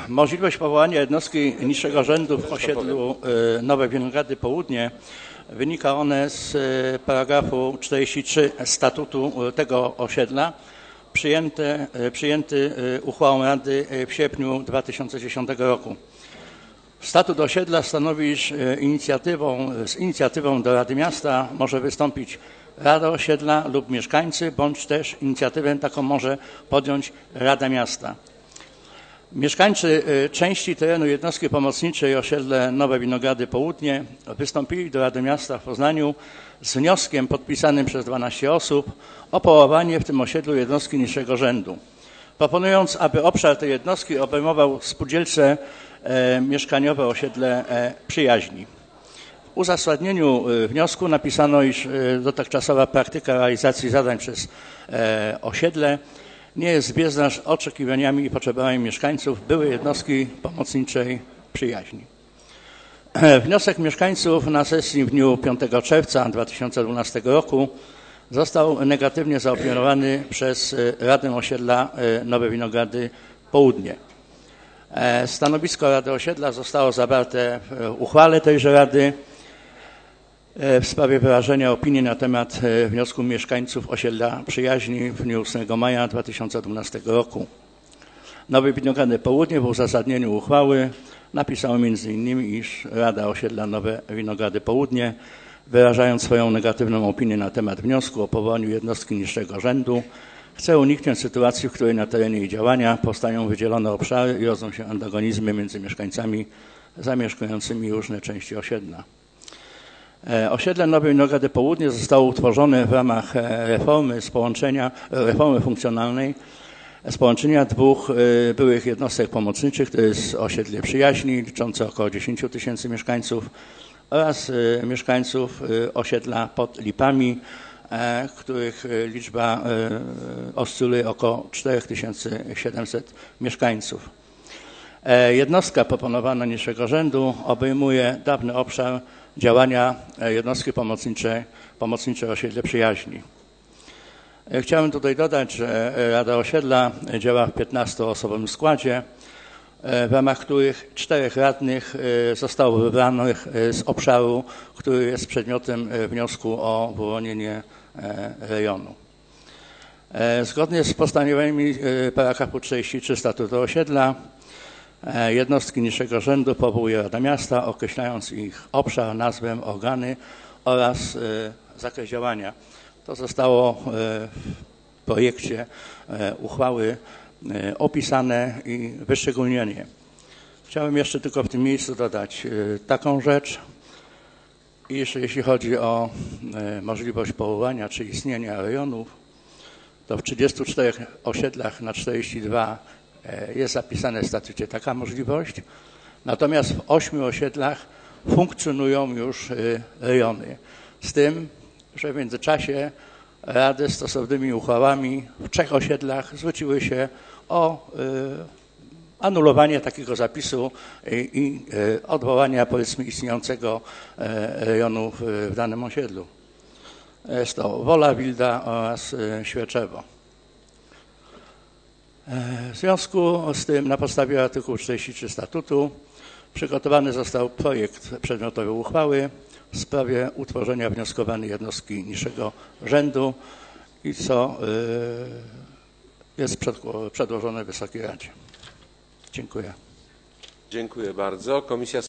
Możliwość powołania jednostki niższego rzędu w osiedlu Nowe Winogrady Południe wynika one z paragrafu 43 statutu tego osiedla, przyjęty uchwałą Rady w sierpniu 2010 roku. Statut osiedla stanowi, iż z inicjatywą do Rady Miasta może wystąpić Rada Osiedla lub mieszkańcy, bądź też inicjatywę taką może podjąć Rada Miasta. Mieszkańcy części terenu jednostki pomocniczej osiedle Nowe Winogrady Południe wystąpili do Rady Miasta w Poznaniu z wnioskiem podpisanym przez 12 osób o powołanie w tym osiedlu jednostki niższego rzędu, proponując, aby obszar tej jednostki obejmował spółdzielcze mieszkaniowe osiedle Przyjaźni. W uzasadnieniu wniosku napisano, iż dotychczasowa praktyka realizacji zadań przez osiedle nie jest zbieżna z oczekiwaniami i potrzebami mieszkańców byłej jednostki pomocniczej Przyjaźni. Wniosek mieszkańców na sesji w dniu 5 czerwca 2012 roku został negatywnie zaopiniowany przez Radę Osiedla Nowe Winogrady Południe. Stanowisko Rady Osiedla zostało zawarte w uchwale tejże Rady w sprawie wyrażenia opinii na temat wniosku mieszkańców osiedla Przyjaźni w dniu 8 maja 2012 roku. Nowe Winogrady Południe w uzasadnieniu uchwały napisało m.in., iż Rada Osiedla Nowe Winogrady Południe, wyrażając swoją negatywną opinię na temat wniosku o powołaniu jednostki niższego rzędu, chce uniknąć sytuacji, w której na terenie jej działania powstają wydzielone obszary i rodzą się antagonizmy między mieszkańcami zamieszkującymi różne części osiedla. Osiedle Nowe Winogrady Południe zostało utworzone w ramach reformy funkcjonalnej z połączenia dwóch byłych jednostek pomocniczych, to jest osiedle Przyjaźni liczące około 10 000 mieszkańców oraz mieszkańców osiedla pod Lipami, których liczba oscyluje około 4700 mieszkańców. Jednostka proponowana niższego rzędu obejmuje dawny obszar działania jednostki pomocniczej osiedle Przyjaźni. Chciałem tutaj dodać, że Rada Osiedla działa w 15-osobowym składzie, w ramach których 4 radnych zostało wybranych z obszaru, który jest przedmiotem wniosku o wyłonienie rejonu. Zgodnie z postanowieniami paragrafu 43 statutu osiedla jednostki niższego rzędu powołuje Rada Miasta, określając ich obszar, nazwę, organy oraz zakres działania. To zostało w projekcie uchwały opisane i wyszczególnione. Chciałem jeszcze tylko w tym miejscu dodać taką rzecz, iż jeśli chodzi o możliwość powołania czy istnienia rejonów, to w 34 osiedlach na 42 jest zapisane w statucie taka możliwość, natomiast w 8 osiedlach funkcjonują już rejony. Z tym, że w międzyczasie rady stosownymi uchwałami w 3 osiedlach zwróciły się o anulowanie takiego zapisu i odwołania, powiedzmy, istniejącego rejonu w danym osiedlu. Jest to Wola, Wilda oraz Świerczewo. W związku z tym na podstawie artykułu 43 statutu przygotowany został projekt przedmiotowej uchwały w sprawie utworzenia wnioskowanej jednostki niższego rzędu i co jest przedłożone Wysokiej Radzie. Dziękuję. Dziękuję bardzo. Komisja